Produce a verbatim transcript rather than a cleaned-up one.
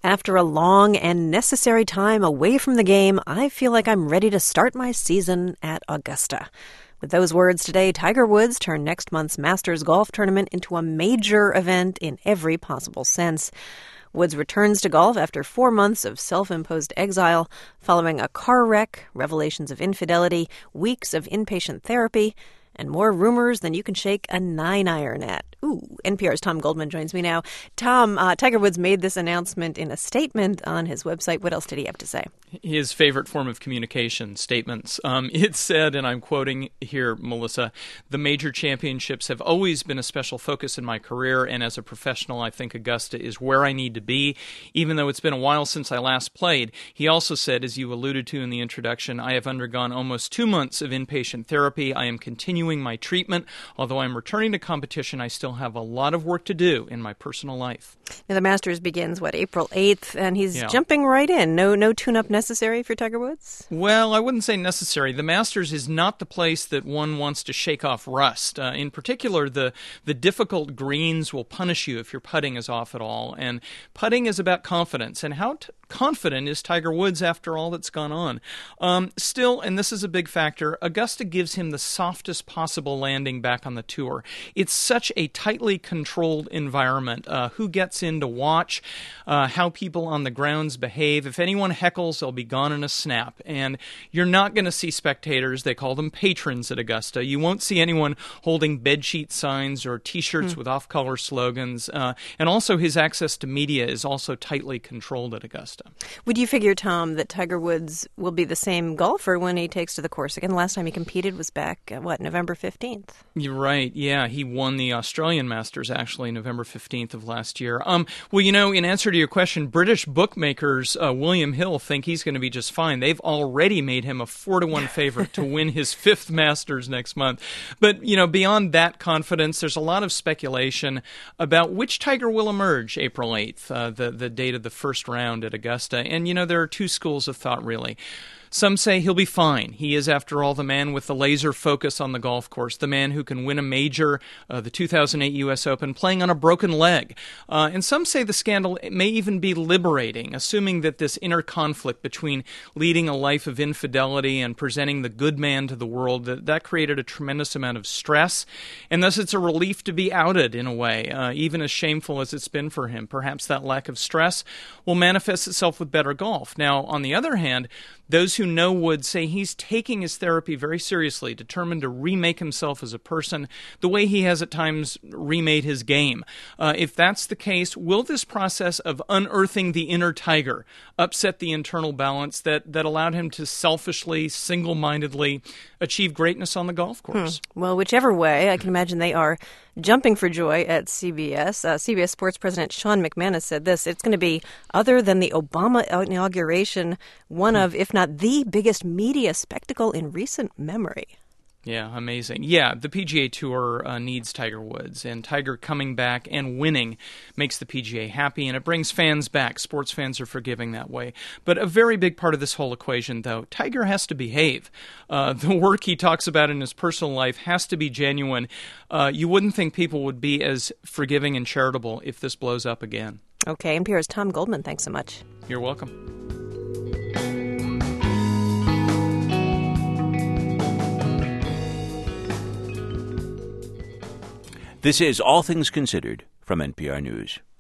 After a long and necessary time away from the game, I feel like I'm ready to start my season at Augusta. With those words today, Tiger Woods turned next month's Masters golf tournament into a major event in every possible sense. Woods returns to golf after four months of self-imposed exile, following a car wreck, revelations of infidelity, weeks of inpatient therapy, and more rumors than you can shake a nine-iron at. Ooh, N P R's Tom Goldman joins me now. Tom, uh, Tiger Woods made this announcement in a statement on his website. What else did he have to say? His favorite form of communication, statements. Um, it said, and I'm quoting here, Melissa, "The major championships have always been a special focus in my career, and as a professional, I think Augusta is where I need to be, even though it's been a while since I last played." He also said, as you alluded to in the introduction, "I have undergone almost two months of inpatient therapy. I am continuing my treatment. Although I'm returning to competition, I still have a lot of work to do in my personal life." Now, the Masters begins, what, April eighth, and he's yeah. jumping right in. No no tune-up necessary for Tiger Woods? Well, I wouldn't say necessary. The Masters is not the place that one wants to shake off rust. Uh, in particular, the, the difficult greens will punish you if your putting is off at all. And putting is about confidence. And how t- confident is Tiger Woods after all that's gone on? Um, still, and this is a big factor, Augusta gives him the softest possible landing back on the tour. It's such a tightly controlled environment. Uh, who gets in to watch, uh, how people on the grounds behave. If anyone heckles, they'll be gone in a snap. And you're not going to see spectators. They call them patrons at Augusta. You won't see anyone holding bedsheet signs or T-shirts mm. with off-color slogans. Uh, and also his access to media is also tightly controlled at Augusta. Would you figure, Tom, that Tiger Woods will be the same golfer when he takes to the course again? The last time he competed was back, uh, what, November fifteenth? You're right. Yeah, he won the Australian Masters, actually, November fifteenth of last year. Um, well, you know, in answer to your question, British bookmakers, uh, William Hill, think he's going to be just fine. They've already made him a four to one favorite to win his fifth Masters next month. But, you know, beyond that confidence, there's a lot of speculation about which Tiger will emerge April eighth, uh, the, the date of the first round at Augusta. And, you know, there are two schools of thought, really. Some say he'll be fine. He is, after all, the man with the laser focus on the golf course, the man who can win a major, uh, the two thousand eight U S Open, playing on a broken leg. Uh, and some say the scandal may even be liberating, assuming that this inner conflict between leading a life of infidelity and presenting the good man to the world, that, that created a tremendous amount of stress. And thus it's a relief to be outed in a way, uh, even as shameful as it's been for him. Perhaps that lack of stress will manifest itself with better golf. Now, on the other hand, those who know Woods say he's taking his therapy very seriously, determined to remake himself as a person the way he has at times remade his game. Uh, if that's the case, will this process of unearthing the inner Tiger upset the internal balance that, that allowed him to selfishly, single-mindedly achieve greatness on the golf course? Hmm. Well, whichever way, I can imagine they are jumping for joy at C B S. Uh, C B S Sports President Sean McManus said this: "It's going to be, other than the Obama inauguration, one of, if not the biggest media spectacle in recent memory." Yeah, amazing. Yeah, the P G A Tour uh, needs Tiger Woods, and Tiger coming back and winning makes the P G A happy, and it brings fans back. Sports fans are forgiving that way. But a very big part of this whole equation, though, Tiger has to behave. Uh, the work he talks about in his personal life has to be genuine. Uh, you wouldn't think people would be as forgiving and charitable if this blows up again. Okay, N P R's Tom Goldman, thanks so much. You're welcome. This is All Things Considered from N P R News.